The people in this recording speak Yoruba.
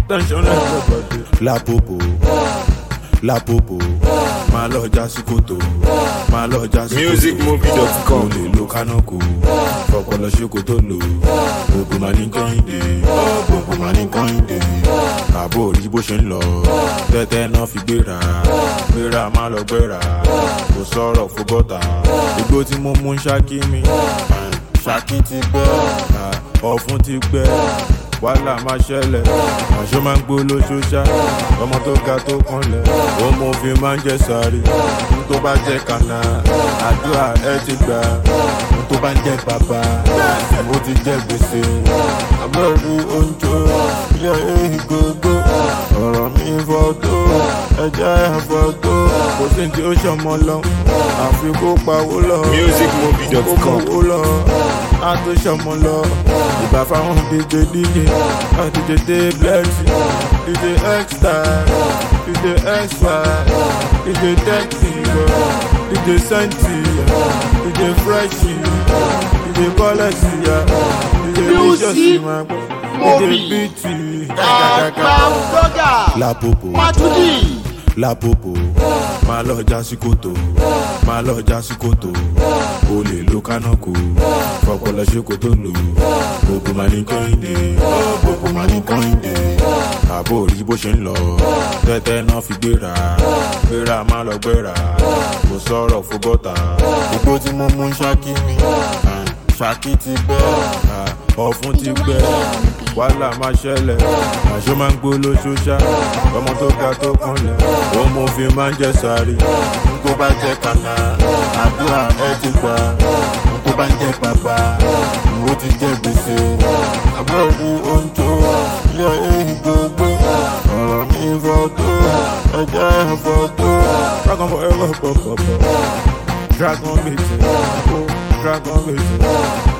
Tension everybody. La popo, máa lọ já sí kòtò, máa lọ já sí kòtò. Musicmovie.com. O lè lo kánọ́kù, fọpọlọ ṣe kò tó lò. Gbogbo máa ní kẹ́hìndé, gbogbo máa ní kẹ́hìndé. Àbò rí bó ṣe ń lọ, tẹ́tẹ́ náà fi gbéra. Gbéra máa lọ gbéra, kò sọ̀rọ̀ fún bọ́tà. Igbó tí mo mú ń ṣákí mi, ṣákí ti gbẹ́, ọ̀fun ti gbẹ́. Wàhálà máa ṣẹlẹ̀, àṣọ máa ń gbó lóṣooṣá. Ọmọ tó ga tó kànlẹ̀, ọmọ òfin máa ń jẹ sàárì. Ohun tó bá jẹ kànáà, àdúrà ẹ ti gbà. Ohun tó bá ń jẹ bàbá, ó ti jẹ gbèsè. Àbẹ̀rí oúnjẹ, ilé ìgbógbó. Ọ̀rọ̀ mi fọ́tò, ẹ̀jẹ̀ fọ́tò. Kò sí tí ó ṣọmọ lọ, àfi kó pawó lọ. Musicmovie.com. Kó mọ̀wó lọ, á tó ṣọmọ lọ. Ìbá fáwọn DJ, DJ Day Plenty, DJ X-Style, DJ X-Style, DJ Texy, DJ Senti, DJ Freshy, DJ Policy, DJ Licious, DJ Beatty. La popo, máa lọ já sí kòtò, máa lọ já sí kòtò. O lè lo kánọ́kù, fọpọlọ ṣe kò tó lò. Gbogbo máa ní kẹ́hìndé, gbogbo máa ní kẹ́hìndé. Àbò rí bó ṣe ń lọ, tẹ́tẹ́ náà fi gbéra. Gbéra máa lọ gbéra, kò sọ̀rọ̀ fún bọ́tà. Igbó tí mo mú ń ṣákí mi, ṣákí ti gbẹ́, ọ̀fun ti gbẹ́. Wàhálà máa ṣẹlẹ̀, àṣọ máa ń gbó lóṣooṣá. Ọmọ tó ga tó kànlẹ̀, ọmọ òfin máa ń jẹ sàárì. Ohun tó bá jẹ kànáà, àdúrà ẹ ti gbà. Ohun tó bá ń jẹ bàbá, ó ti jẹ gbèsè. Àbẹ̀rí oúnjẹ, ilé ìgbógbó. Ọ̀rọ̀ mi fọ́tò, ẹ̀jẹ̀ fọ́tò. Dragon forever, Dragon meeting, Dragon meeting.